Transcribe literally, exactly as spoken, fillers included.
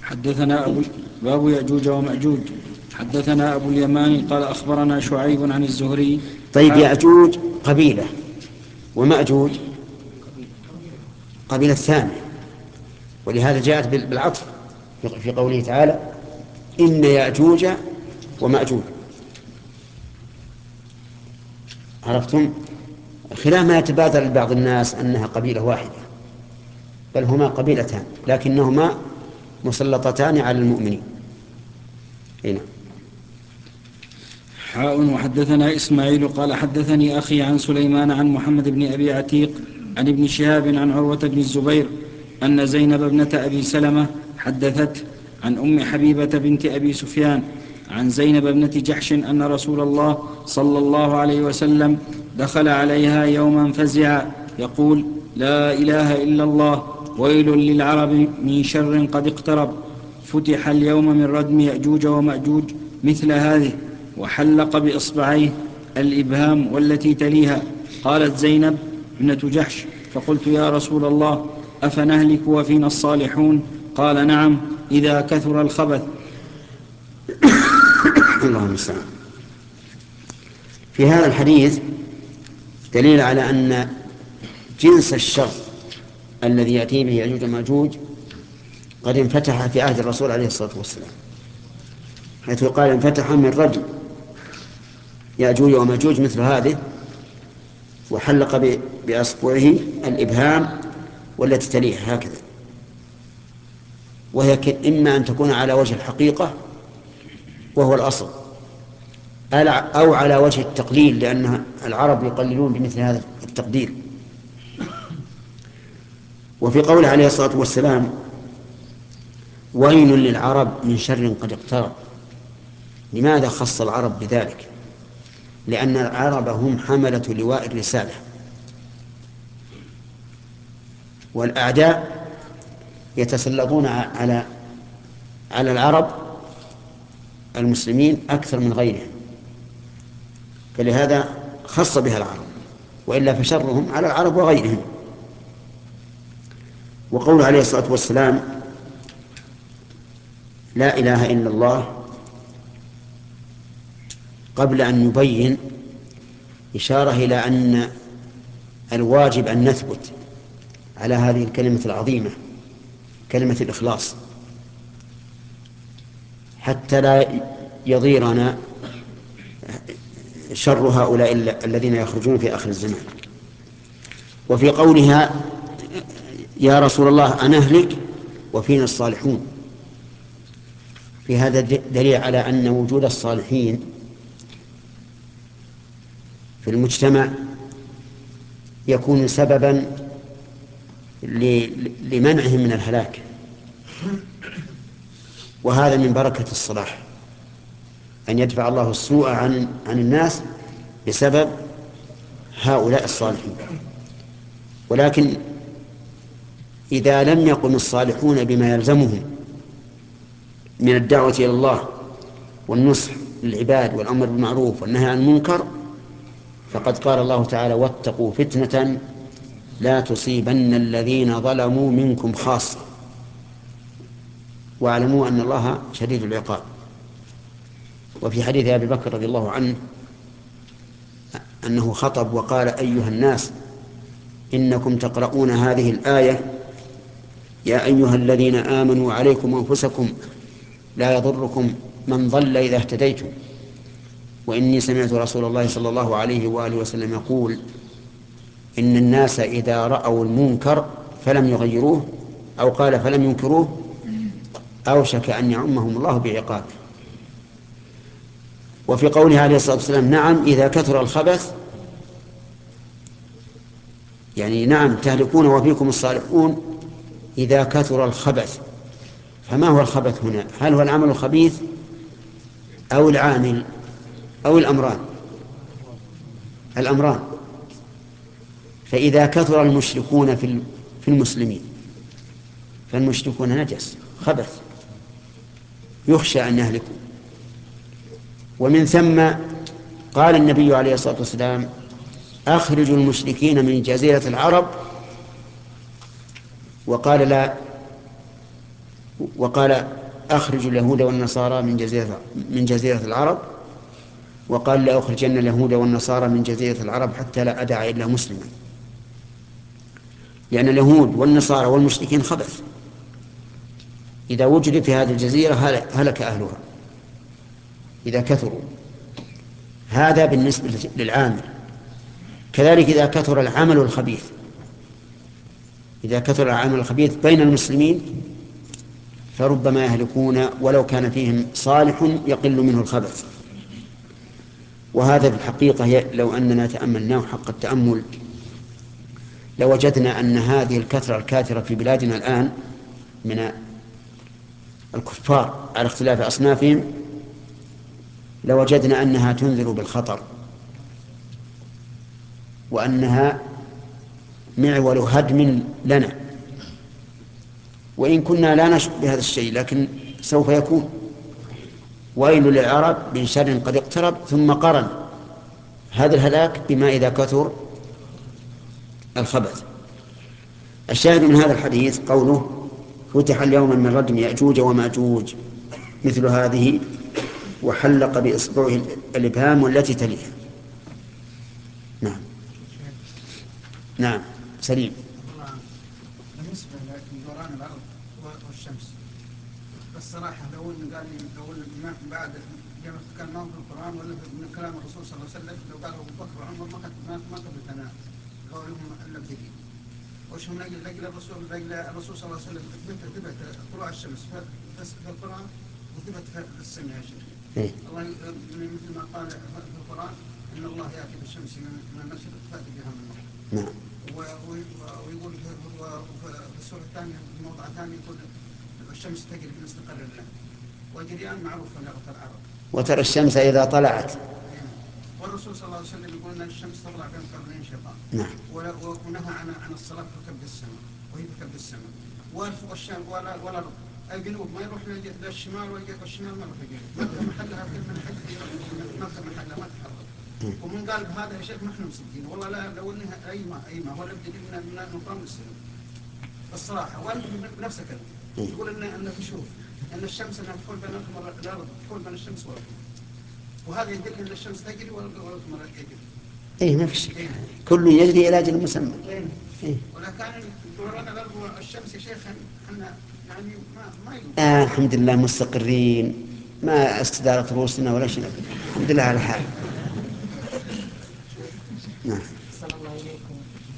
حدثنا أبو باب يأجوج ومأجوج. حدثنا أبو اليماني قال أخبرنا شعيب عن الزهري. طيب، يأجوج قبيلة ومأجوج قبيلة ثانية، ولهذا جاءت بالعطف في قوله تعالى إن يأجوج ومأجوج. عرفتم؟ خلاف ما يتبادر لبعض الناس أنها قبيلة واحدة، بل هما قبيلتان لكنهما مسلطتان على المؤمنين. هنا حاء. وحدثنا إسماعيل قال حدثني أخي عن سليمان عن محمد بن أبي عتيق عن ابن شهاب عن عروة بن الزبير أن زينب ابنة أبي سلمة حدثت عن أم حبيبة بنت أبي سفيان عن زينب ابنة جحش أن رسول الله صلى الله عليه وسلم دخل عليها يوما فزعا يقول لا إله إلا الله ويل للعرب من شر قد اقترب فتح اليوم من ردم يأجوج ومأجوج مثل هذه وحلق بإصبعيه الإبهام والتي تليها. قالت زينب ابنة جحش فقلت يا رسول الله أفنهلك وفينا الصالحون؟ قال نعم إذا كثر الخبث. اللهم المستعان. في هذا الحديث دليل على أن جنس الشر الذي يأتي به يأجوج ومأجوج قد انفتح في عهد الرسول عليه الصلاة والسلام، حيث قال انفتح من رجل يأجوج ومأجوج مثل هذه، وحلق بأصبعه الإبهام والتي تليها هكذا، وهي إما أن تكون على وجه الحقيقة وهو الأصل، أو على وجه التقليل، لأن العرب يقللون بمثل هذا التقدير. وفي قوله عليه الصلاة والسلام ويل للعرب من شر قد اقترب، لماذا خص العرب بذلك؟ لأن العرب هم حملة لواء الرسالة، والأعداء يتسلطون على على العرب المسلمين أكثر من غيرهم، فلهذا خص بها العرب، وإلا فشرهم على العرب وغيرهم. وقوله عليه الصلاة والسلام لا إله إلا الله قبل أن يبين إشارة إلى أن الواجب أن نثبت على هذه الكلمة العظيمة، كلمة الإخلاص، حتى لا يضيرنا شر هؤلاء الذين يخرجون في آخر الزمان. وفي قولها يا رسول الله أنهلك وفينا الصالحون، في هذا دليل على أن وجود الصالحين في المجتمع يكون سببا لمنعهم من الهلاك، وهذا من بركة الصلاح، أن يدفع الله السوء عن عن الناس بسبب هؤلاء الصالحين. ولكن إذا لم يقم الصالحون بما يلزمهم من الدعوة إلى الله والنصح للعباد والأمر بالمعروف والنهي عن المنكر، فقد قال الله تعالى واتقوا فتنة لا تصيبن الذين ظلموا منكم خاصة واعلموا أن الله شديد العقاب. وفي حديث أبي بكر رضي الله عنه أنه خطب وقال أيها الناس إنكم تقرؤون هذه الآية يا أيها الذين آمنوا عليكم أنفسكم لا يضركم من ضل إذا اهتديتم، وإني سمعت رسول الله صلى الله عليه وآله وسلم يقول إن الناس إذا رأوا المنكر فلم يغيروه أو قال فلم ينكروه أوشك أن يعمهم الله بعقابه. وفي قوله عليه الصلاة والسلام نعم إذا كثر الخبث، يعني نعم تهلكون وفيكم الصالحون إذا كثر الخبث. فما هو الخبث هنا؟ هل هو العمل الخبيث أو العامل أو الأمران؟ الأمران. فإذا كثر المشركون في المسلمين فالمشركون نجس خبث يخشى أن يهلكوا. ومن ثم قال النبي عليه الصلاة والسلام أخرجوا المشركين من جزيرة العرب، وقال لا وقال أخرج اليهود والنصارى من جزيرة من جزيرة العرب، وقال لأخرجن اليهود والنصارى من جزيرة العرب حتى لا أدع إلا مسلما، لأن اليهود والنصارى والمشركين خبث، إذا وجد في هذه الجزيرة هلك أهلها إذا كثروا. هذا بالنسبة للعامل. كذلك إذا كثر العمل الخبيث، إذا كثر العمل الخبيث بين المسلمين فربما يهلكون ولو كان فيهم صالح يقل منه الخبث. وهذا في الحقيقة لو أننا تأملناه حق التأمل لوجدنا أن هذه الكثرة الكاثرة في بلادنا الآن من الكفار على اختلاف أصنافهم لوجدنا أنها تنذر بالخطر، وأنها معول هدم لنا، وإن كنا لا نشعر بهذا الشيء لكن سوف يكون. ويل للعرب من شر قد اقترب، ثم قرن هذا الهلاك بما إذا كثر الخبث. الشاهد من هذا الحديث قوله فتح اليوم من ردم يأجوج ومأجوج مثل هذه، وحلق بإصبعه الإبهام والتي تليها. نعم نعم سليم. بالنسبة لدوران الأرض والشمس الصراحة لو قال لو بعد كان ما في القرآن ولا من كلام الرسول صلى الله عليه وسلم لو قالوا أبو بكر وعمر ما ما ما قبلت أنا قولهم إلا بدليل. وش من أجل أجل الرسول أجل الرسول صلى الله عليه وسلم ثبت ثبت طلوع الشمس في القرآن وثبت في السنة يا شيخ. الله مثل ما قال في القرآن إن الله يأتي بالشمس من المشرق فأتي بها من المغرب. نعم. ويقول في السورة الثانية في موضع ثاني يقول الشمس تجري في مستقر لها وجريان معروف في لغة العرب. وترى الشمس إذا طلعت. والرسول صلى الله عليه وسلم يقول أن الشمس تطلع بين قرنين شيطان. نعم. ونهى عن عن الصلاة في كبد السماء وهي في كبد السماء. والشام ولا ولا الجنوب ما يروح للشمال والشمال ما يروح للجنوب. مكة محلها في من حج مكة محلها ما تحرك. ومن قال بهذا يا شيخ نحن مصدقين والله لا لو انها اي ما اي ما ولا بدليل من نقرا مسلم الصراحه. وانت بنفسك تقول ان ان تشوف ان الشمس انها تحول بين الارض تحول بين الشمس والارض، وهذا يدل ان الشمس تجري والقمر يجري. اي ما فيش كل يجري الى اجل مسمى. إيه. ولكن دوران الارض والشمس يا شيخ احنا يعني ما ما يقول. آه الحمد لله مستقرين، ما استدارت رؤوسنا ولا شيء، الحمد لله على الحال.